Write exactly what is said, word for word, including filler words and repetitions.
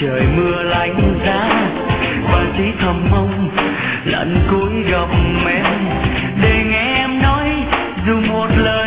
trời mưa lạnh giá và chỉ thầm mong lần cuối gặp em để nghe em nói dù một lời